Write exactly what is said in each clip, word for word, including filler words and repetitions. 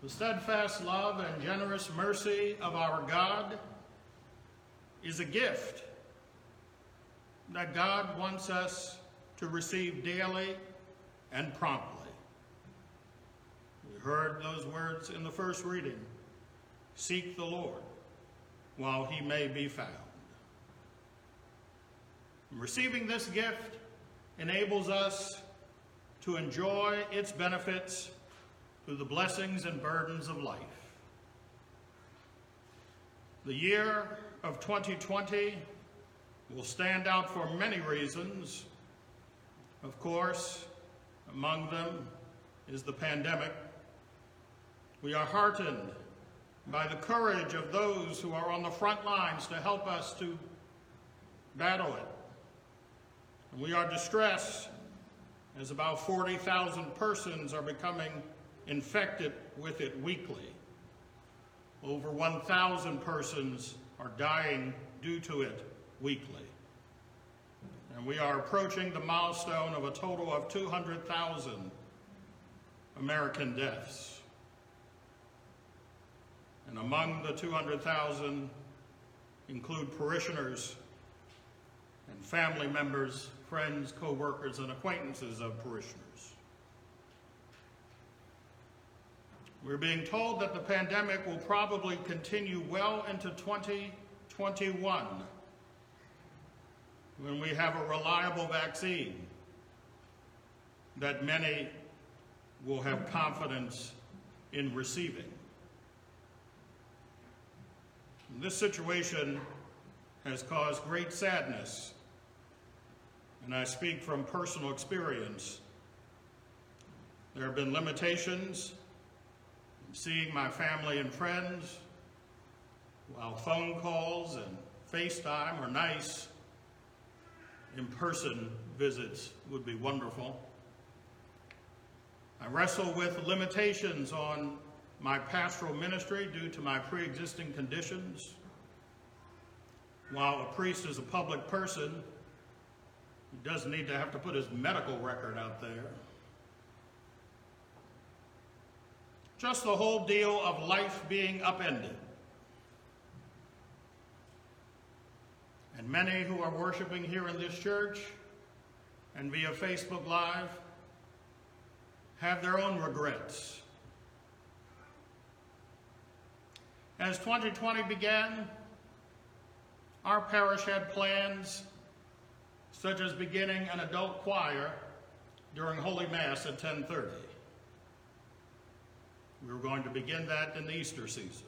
The steadfast love and generous mercy of our God is a gift that God wants us to receive daily and promptly. We heard those words in the first reading. Seek the Lord while he may be found. And receiving this gift enables us to enjoy its benefits through the blessings and burdens of life. The year of twenty twenty will stand out for many reasons. Of course, among them is the pandemic. We are heartened by the courage of those who are on the front lines to help us to battle it. And we are distressed as about forty thousand persons are becoming infected with it weekly. Over one thousand persons are dying due to it weekly. And we are approaching the milestone of a total of two hundred thousand American deaths. And among the two hundred thousand include parishioners and family members, friends, co-workers, and acquaintances of parishioners. We're being told that the pandemic will probably continue well into twenty twenty-one, when we have a reliable vaccine that many will have confidence in receiving. This situation has caused great sadness, and I speak from personal experience. There have been limitations in seeing my family and friends, while phone calls and FaceTime are nice. In-person visits would be wonderful. I wrestle with limitations on my pastoral ministry due to my pre-existing conditions. While a priest is a public person, he doesn't need to have to put his medical record out there. Just the whole deal of life being upended. And many who are worshiping here in this church and via Facebook Live have their own regrets. As twenty twenty began, our parish had plans such as beginning an adult choir during Holy Mass at ten thirty. We were going to begin that in the Easter season.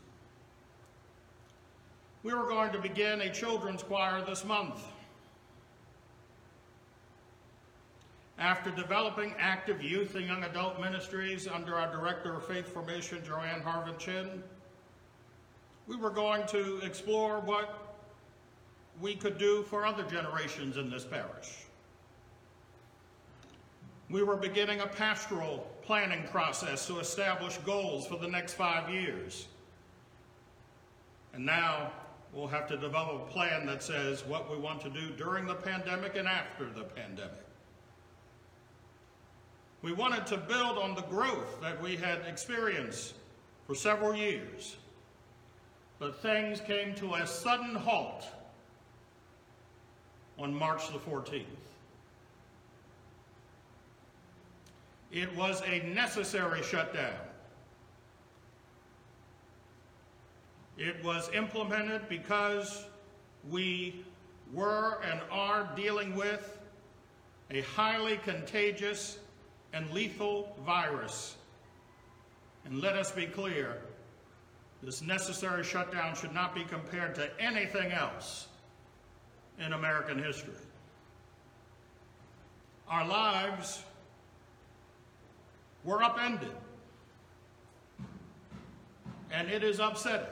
We were going to begin a children's choir this month. After developing active youth and young adult ministries under our Director of Faith Formation, Joanne Harvin-Chin, we were going to explore what we could do for other generations in this parish. We were beginning a pastoral planning process to establish goals for the next five years. And now we'll have to develop a plan that says what we want to do during the pandemic and after the pandemic. We wanted to build on the growth that we had experienced for several years, but things came to a sudden halt on March the fourteenth. It was a necessary shutdown. It was implemented because we were and are dealing with a highly contagious and lethal virus. And let us be clear, this necessary shutdown should not be compared to anything else in American history. Our lives were upended, and it is upsetting.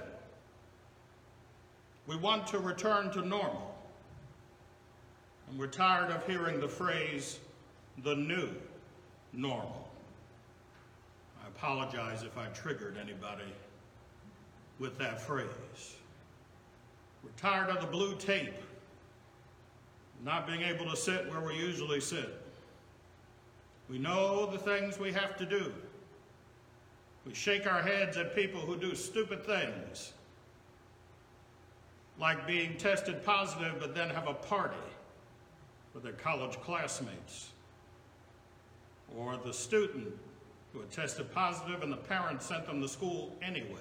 We want to return to normal, and we're tired of hearing the phrase, the new normal. I apologize if I triggered anybody with that phrase. We're tired of the blue tape, not being able to sit where we usually sit. We know the things we have to do. We shake our heads at people who do stupid things, like being tested positive but then have a party with their college classmates, or the student who had tested positive and the parents sent them to school anyway.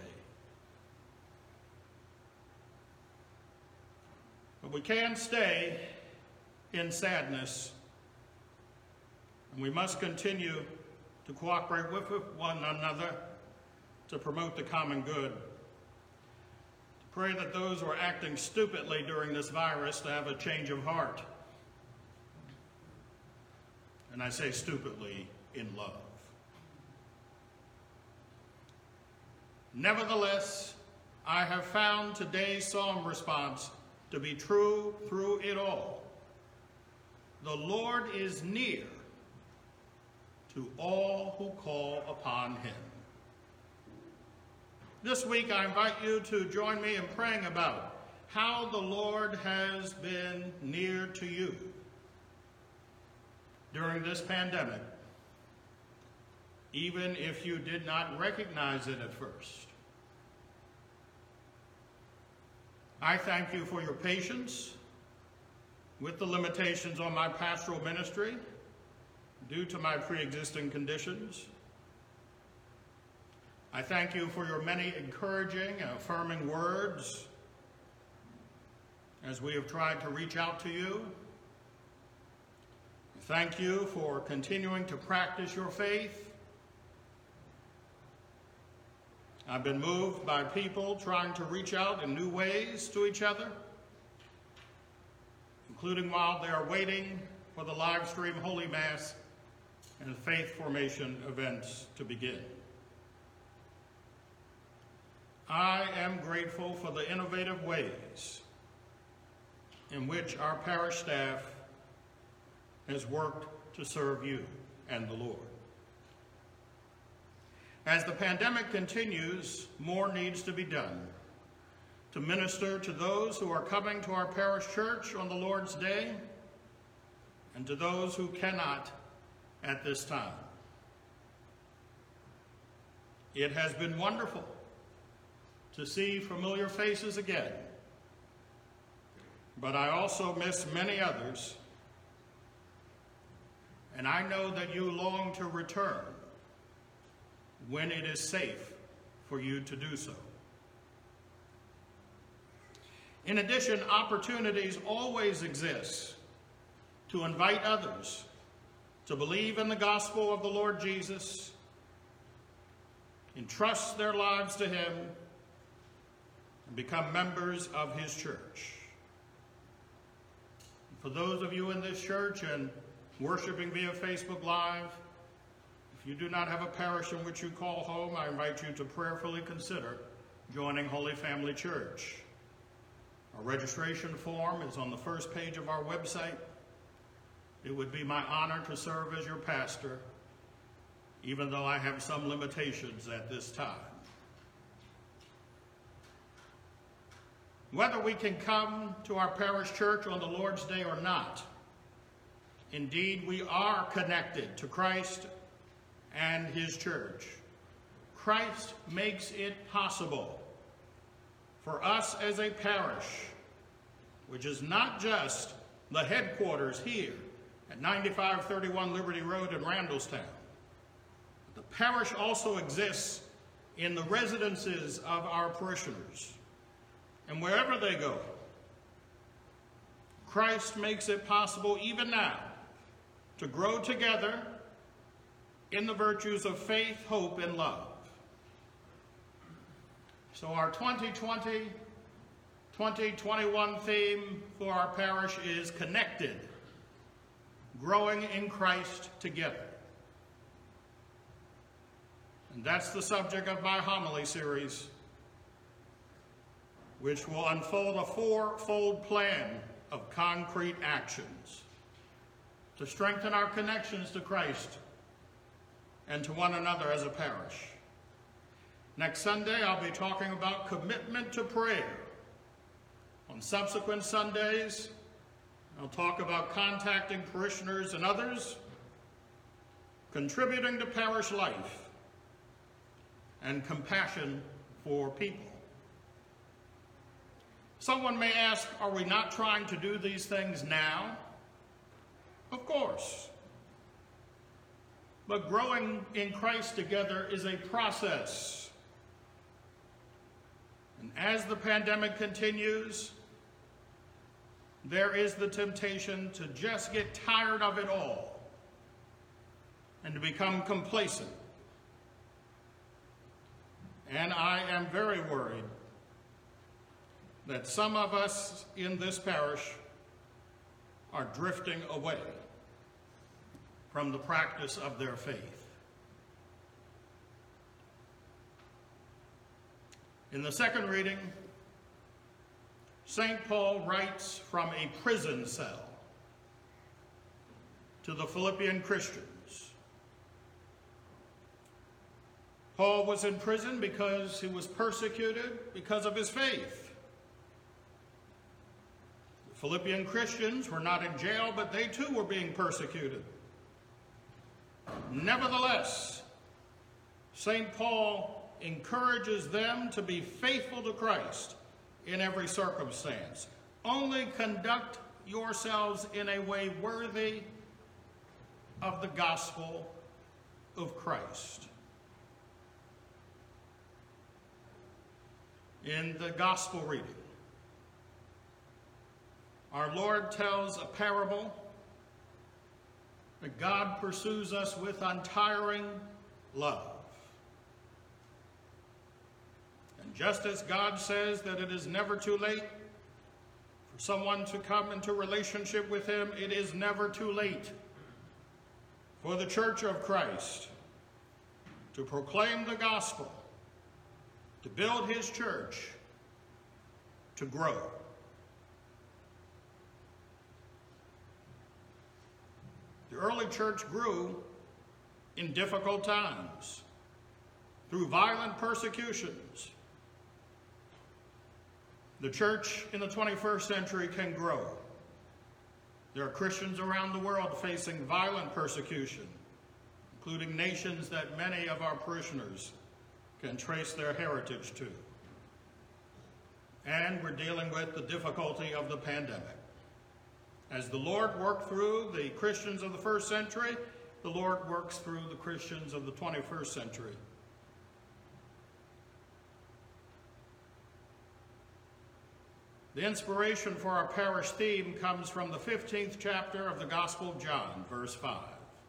But we can't stay in sadness, and we must continue to cooperate with one another to promote the common good. To pray that those who are acting stupidly during this virus to have a change of heart. And I say stupidly in love. Nevertheless, I have found today's psalm response to be true through it all. The Lord is near to all who call upon him. This week, I invite you to join me in praying about how the Lord has been near to you during this pandemic, even if you did not recognize it at first. I thank you for your patience with the limitations on my pastoral ministry due to my pre-existing conditions. I thank you for your many encouraging and affirming words as we have tried to reach out to you. Thank you for continuing to practice your faith. I've been moved by people trying to reach out in new ways to each other, including while they are waiting for the live stream Holy Mass and faith formation events to begin. I am grateful for the innovative ways in which our parish staff has worked to serve you and the Lord. As the pandemic continues, more needs to be done to minister to those who are coming to our parish church on the Lord's Day and to those who cannot at this time. It has been wonderful to see familiar faces again, but I also miss many others, and I know that you long to return when it is safe for you to do so. In addition, opportunities always exist to invite others to believe in the gospel of the Lord Jesus, entrust their lives to him, and become members of his church. For those of you in this church and worshiping via Facebook Live, if you do not have a parish in which you call home, I invite you to prayerfully consider joining Holy Family Church. Our registration form is on the first page of our website. It would be my honor to serve as your pastor, even though I have some limitations at this time. Whether we can come to our parish church on the Lord's Day or not, indeed we are connected to Christ and his church. Christ makes it possible for us as a parish, which is not just the headquarters here at ninety-five thirty-one Liberty Road in Randallstown. The parish also exists in the residences of our parishioners. And wherever they go, Christ makes it possible even now to grow together in the virtues of faith, hope, and love. So our twenty twenty, twenty twenty-one theme for our parish is Connected, Growing in Christ Together. And that's the subject of my homily series, which will unfold a four-fold plan of concrete actions to strengthen our connections to Christ and to one another as a parish. Next Sunday, I'll be talking about commitment to prayer. On subsequent Sundays, I'll talk about contacting parishioners and others, contributing to parish life, and compassion for people. Someone may ask, are we not trying to do these things now? Of course. But growing in Christ together is a process. And as the pandemic continues, there is the temptation to just get tired of it all and to become complacent. And I am very worried that some of us in this parish are drifting away from the practice of their faith. In the second reading, Saint Paul writes from a prison cell to the Philippian Christians. Paul was in prison because he was persecuted because of his faith. The Philippian Christians were not in jail, but they too were being persecuted. Nevertheless, Saint Paul encourages them to be faithful to Christ in every circumstance. Only conduct yourselves in a way worthy of the gospel of Christ. In the gospel reading, our Lord tells a parable that God pursues us with untiring love. And just as God says that it is never too late for someone to come into relationship with him, it is never too late for the Church of Christ to proclaim the gospel, to build his church, to grow. The early church grew in difficult times, through violent persecutions. The church in the twenty-first century can grow. There are Christians around the world facing violent persecution, including nations that many of our parishioners can trace their heritage to. And we're dealing with the difficulty of the pandemic. As the Lord worked through the Christians of the first century, the Lord works through the Christians of the twenty-first century. The inspiration for our parish theme comes from the fifteenth chapter of the Gospel of John, verse five.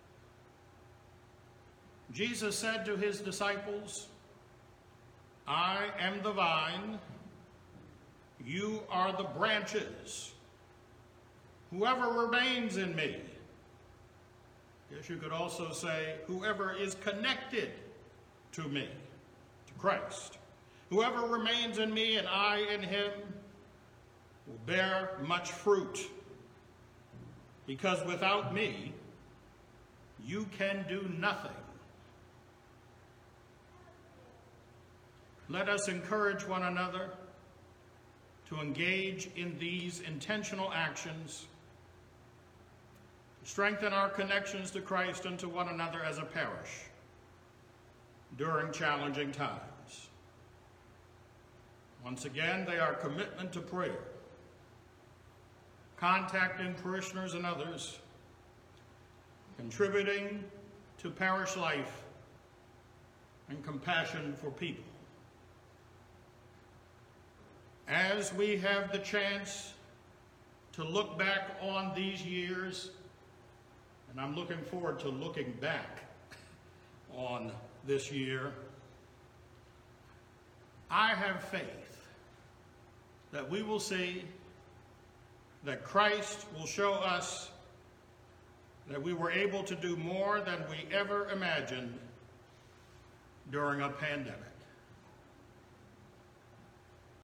Jesus said to his disciples, I am the vine, you are the branches. Whoever remains in me, I guess you could also say, whoever is connected to me, to Christ. Whoever remains in me and I in him will bear much fruit, because without me, you can do nothing. Let us encourage one another to engage in these intentional actions, to strengthen our connections to Christ and to one another as a parish during challenging times. Once again, they are commitment to prayer, contacting parishioners and others, contributing to parish life, and compassion for people. As we have the chance to look back on these years, and I'm looking forward to looking back on this year, I have faith that we will see that Christ will show us that we were able to do more than we ever imagined during a pandemic.